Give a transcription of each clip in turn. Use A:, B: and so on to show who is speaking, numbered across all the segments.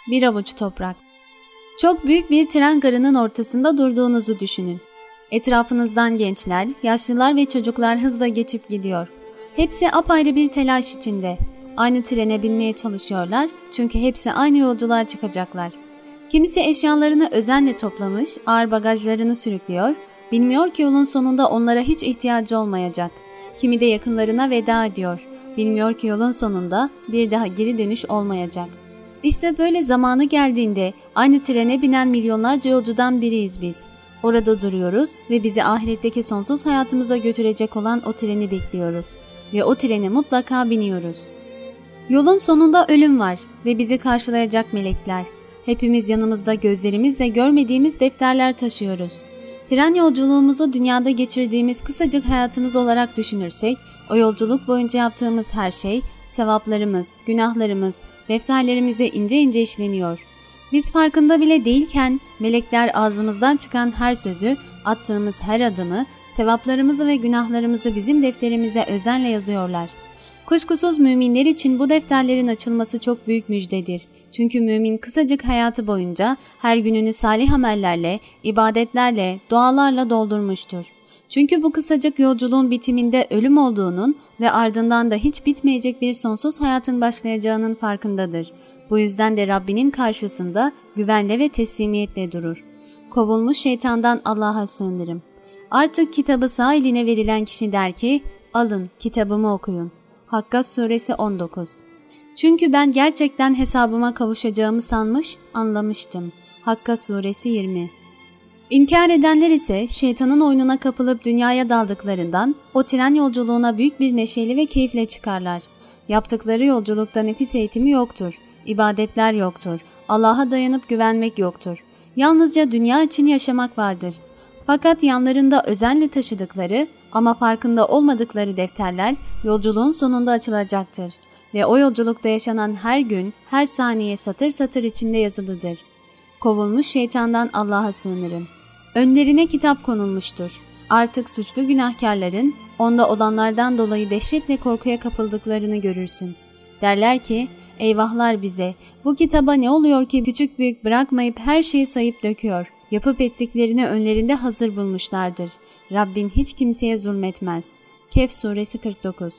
A: Bir avuç toprak. Çok büyük bir tren garının ortasında durduğunuzu düşünün. Etrafınızdan gençler, yaşlılar ve çocuklar hızla geçip gidiyor. Hepsi apayrı bir telaş içinde. Aynı trene binmeye çalışıyorlar çünkü hepsi aynı yolculuğa çıkacaklar. Kimisi eşyalarını özenle toplamış, ağır bagajlarını sürüklüyor, bilmiyor ki yolun sonunda onlara hiç ihtiyacı olmayacak. Kimi de yakınlarına veda ediyor, bilmiyor ki yolun sonunda bir daha geri dönüş olmayacak. İşte böyle zamanı geldiğinde aynı trene binen milyonlarca yolcudan biriyiz biz. Orada duruyoruz ve bizi ahiretteki sonsuz hayatımıza götürecek olan o treni bekliyoruz. Ve o trene mutlaka biniyoruz. Yolun sonunda ölüm var ve bizi karşılayacak melekler. Hepimiz yanımızda gözlerimizle görmediğimiz defterler taşıyoruz. Tren yolculuğumuzu dünyada geçirdiğimiz kısacık hayatımız olarak düşünürsek, o yolculuk boyunca yaptığımız her şey, sevaplarımız, günahlarımız, defterlerimize ince ince işleniyor. Biz farkında bile değilken melekler ağzımızdan çıkan her sözü, attığımız her adımı, sevaplarımızı ve günahlarımızı bizim defterimize özenle yazıyorlar. Kuşkusuz müminler için bu defterlerin açılması çok büyük müjdedir. Çünkü mümin kısacık hayatı boyunca her gününü salih amellerle, ibadetlerle, dualarla doldurmuştur. Çünkü bu kısacık yolculuğun bitiminde ölüm olduğunun ve ardından da hiç bitmeyecek bir sonsuz hayatın başlayacağının farkındadır. Bu yüzden de Rabbinin karşısında güvenle ve teslimiyetle durur. Kovulmuş şeytandan Allah'a sığınırım. Artık kitabı sağ eline verilen kişi der ki, alın kitabımı okuyun. Hakka suresi 19. Çünkü ben gerçekten hesabıma kavuşacağımı sanmış, anlamıştım. Hakka suresi 20. İnkar edenler ise şeytanın oyununa kapılıp dünyaya daldıklarından o tren yolculuğuna büyük bir neşeyle ve keyifle çıkarlar. Yaptıkları yolculukta nefis eğitimi yoktur, ibadetler yoktur, Allah'a dayanıp güvenmek yoktur. Yalnızca dünya için yaşamak vardır. Fakat yanlarında özenle taşıdıkları ama farkında olmadıkları defterler yolculuğun sonunda açılacaktır. Ve o yolculukta yaşanan her gün, her saniye satır satır içinde yazılıdır. Kovulmuş şeytandan Allah'a sığınırım. Önlerine kitap konulmuştur. Artık suçlu günahkarların onda olanlardan dolayı dehşetle korkuya kapıldıklarını görürsün. Derler ki, eyvahlar bize, bu kitaba ne oluyor ki küçük büyük bırakmayıp her şeyi sayıp döküyor. Yapıp ettiklerini önlerinde hazır bulmuşlardır. Rabbin hiç kimseye zulmetmez. Kehf suresi 49.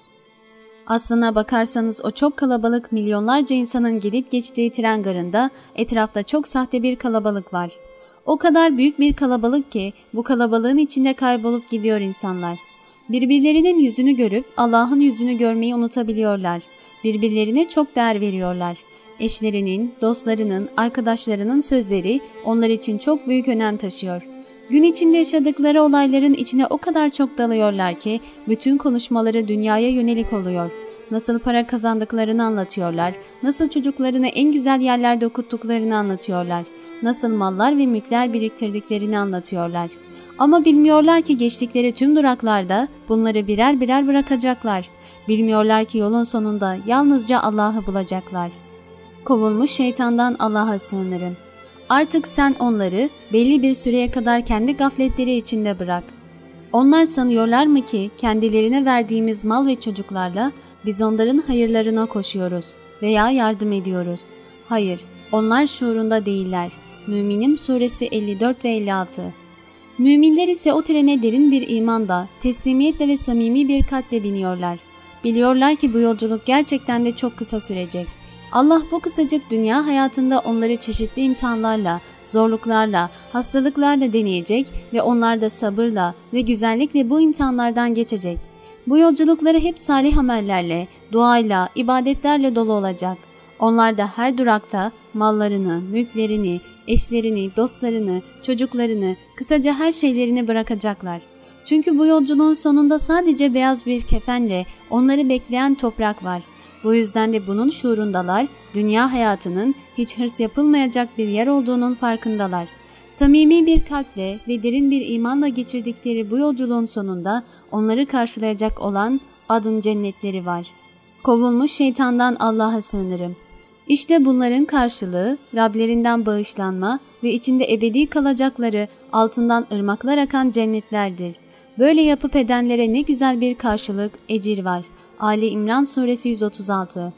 A: Aslına bakarsanız o çok kalabalık milyonlarca insanın gelip geçtiği tren garında etrafta çok sahte bir kalabalık var. O kadar büyük bir kalabalık ki bu kalabalığın içinde kaybolup gidiyor insanlar. Birbirlerinin yüzünü görüp Allah'ın yüzünü görmeyi unutabiliyorlar. Birbirlerine çok değer veriyorlar. Eşlerinin, dostlarının, arkadaşlarının sözleri onlar için çok büyük önem taşıyor. Gün içinde yaşadıkları olayların içine o kadar çok dalıyorlar ki bütün konuşmaları dünyaya yönelik oluyor. Nasıl para kazandıklarını anlatıyorlar, nasıl çocuklarını en güzel yerlerde okuttuklarını anlatıyorlar, nasıl mallar ve mülkler biriktirdiklerini anlatıyorlar. Ama bilmiyorlar ki geçtikleri tüm duraklarda bunları birer birer bırakacaklar. Bilmiyorlar ki yolun sonunda yalnızca Allah'ı bulacaklar. Kovulmuş şeytandan Allah'a sığınırım. Artık sen onları belli bir süreye kadar kendi gafletleri içinde bırak. Onlar sanıyorlar mı ki kendilerine verdiğimiz mal ve çocuklarla biz onların hayırlarına koşuyoruz veya yardım ediyoruz? Hayır, onlar şuurunda değiller. Müminin suresi 54 ve 56. Müminler ise o trene derin bir imanla, teslimiyetle ve samimi bir kalple biniyorlar. Biliyorlar ki bu yolculuk gerçekten de çok kısa sürecek. Allah bu kısacık dünya hayatında onları çeşitli imtihanlarla, zorluklarla, hastalıklarla deneyecek ve onlar da sabırla ve güzellikle bu imtihanlardan geçecek. Bu yolculukları hep salih amellerle, duayla, ibadetlerle dolu olacak. Onlar da her durakta mallarını, mülklerini, eşlerini, dostlarını, çocuklarını, kısaca her şeylerini bırakacaklar. Çünkü bu yolculuğun sonunda sadece beyaz bir kefenle onları bekleyen toprak var. Bu yüzden de bunun şuurundalar, dünya hayatının hiç hırs yapılmayacak bir yer olduğunun farkındalar. Samimi bir kalple ve derin bir imanla geçirdikleri bu yolculuğun sonunda onları karşılayacak olan adın cennetleri var. Kovulmuş şeytandan Allah'a sığınırım. İşte bunların karşılığı Rablerinden bağışlanma ve içinde ebedi kalacakları altından ırmaklar akan cennetlerdir. Böyle yapıp edenlere ne güzel bir karşılık, ecir var. Ali İmran suresi 136.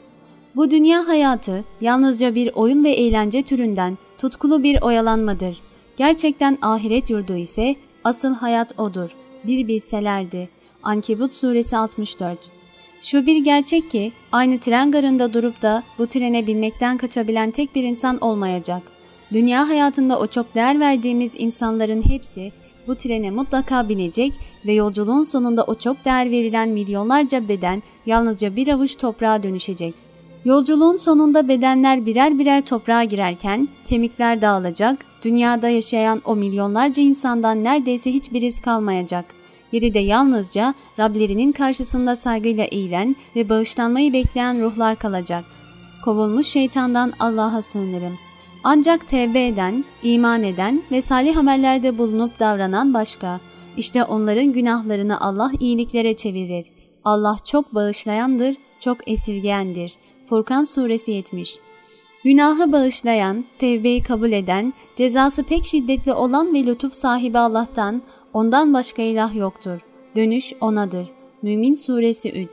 A: Bu dünya hayatı yalnızca bir oyun ve eğlence türünden tutkulu bir oyalanmadır. Gerçekten ahiret yurdu ise asıl hayat odur. Bir bilselerdi. Ankebut suresi 64. Şu bir gerçek ki aynı tren garında durup da bu trene binmekten kaçabilen tek bir insan olmayacak. Dünya hayatında o çok değer verdiğimiz insanların hepsi bu trene mutlaka binecek ve yolculuğun sonunda o çok değer verilen milyonlarca beden yalnızca bir avuç toprağa dönüşecek. Yolculuğun sonunda bedenler birer birer toprağa girerken kemikler dağılacak, dünyada yaşayan o milyonlarca insandan neredeyse hiçbir iz kalmayacak. Geride yalnızca Rablerinin karşısında saygıyla eğilen ve bağışlanmayı bekleyen ruhlar kalacak. Kovulmuş şeytandan Allah'a sığınırım. Ancak tevbe eden, iman eden ve salih amellerde bulunup davranan başka. İşte onların günahlarını Allah iyiliklere çevirir. Allah çok bağışlayandır, çok esirgeyendir. Furkan suresi 70. Günahı bağışlayan, tevbeyi kabul eden, cezası pek şiddetli olan ve lütuf sahibi Allah'tan, ondan başka ilah yoktur. Dönüş O'nadır. Mümin suresi 3.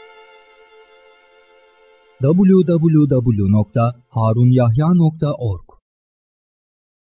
B: www.harunyahya.org